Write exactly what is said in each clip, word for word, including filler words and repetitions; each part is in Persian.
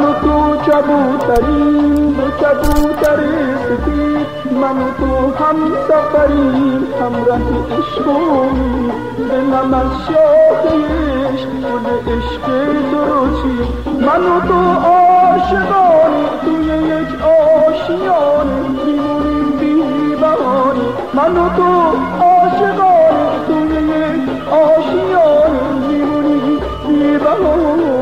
و تو کبوتریم دو کبوتر سفید، من و تو هم سفریم همراه عشقیم، دلم از شاخه عشق گل عشق درشتی، من و تو عاشقانی توی یک آشیانه میمونیم بی بهانه، من و تو عاشقانی توی یک آشیانه میمونیم بی بهانه.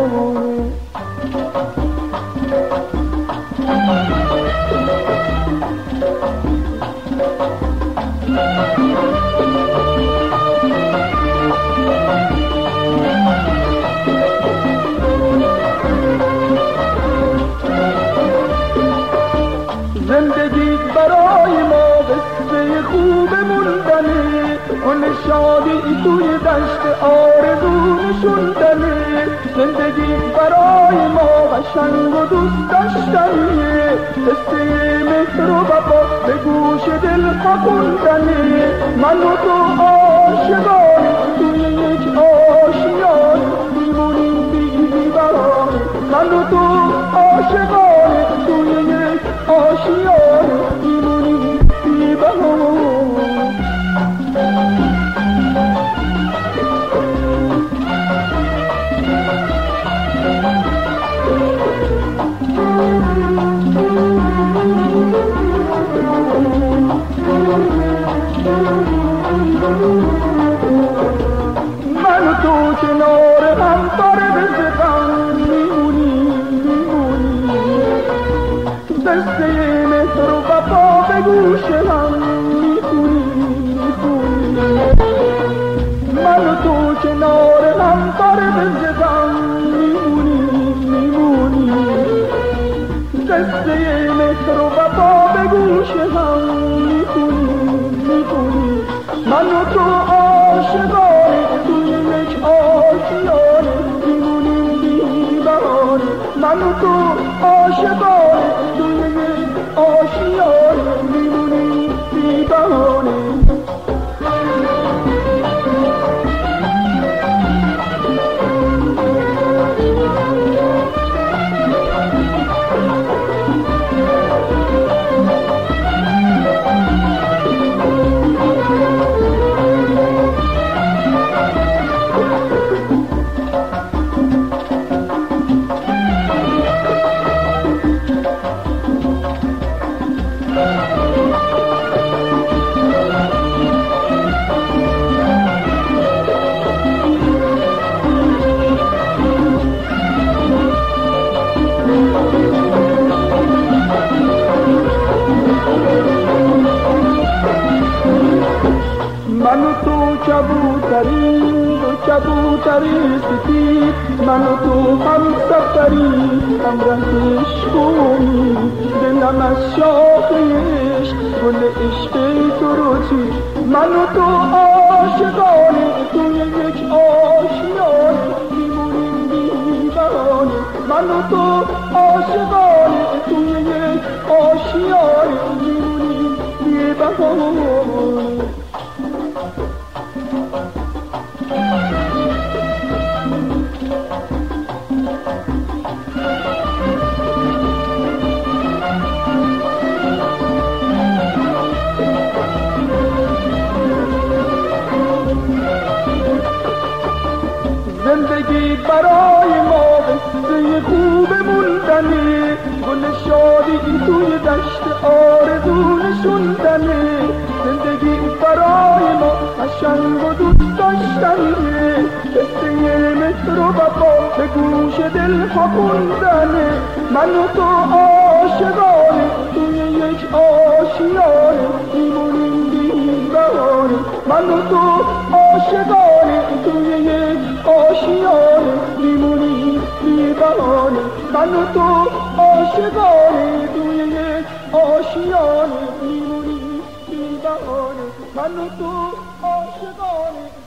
زندگی برای ما قصه خوب موندنه، گل شادی توی دشت آرزو نشوندنه، زندگی برای ما قشنگ و دوست داشتنیه، قصه مهر و وفا به گوش دل خوندنه، من و تو عاشقانه توی یک آشیانه میمونیم بی بهانه، من و تو عاشقانه توی یک آشیانه میمونیم بی بهانه. من و تو کنار هم فرد غم میمونیم میمونیم، دسته مهر و وفا به گوش هم میخونیم میخونیم، من و تو کنار هم فرد غم میمونیم میمونیم، دسته مهر و وفا به گوش هم میخونیم میخونیم، من و تو عاشقانه توی یک آشیانه میمونیم بی بهانه، من و تو عاشقانه توی یک آشیانه میمونیم بی بهانه. من و تو کبوتریم دو کبوتر سفید، من و تو هم سفریم همراه عشقیم، دلم از شاخه عشق گل عشق درشتی، من و تو عاشقانه توی یک آشیانه میمونیم بی بهانه، من و تو عاشقانه توی یک آشیانه میمونیم بی بهانه. زندگی برای ما قصه خوب موندنه، گل شادی توی دشت آرزو نشوندنه، زندگی برای ما قشنگ و دوست داشتنیه، قصه مهر و وفا به گوش دل خوندنه، من و تو عاشقانه توی یک آشیانه میمونیم بی بهانه، من و تو عاشقانه توی یک آشیانه میمونیم بی بهانه، من و تو عاشقانه توی یک آشیانه میمونیم بی بهانه، من و تو عاشقانه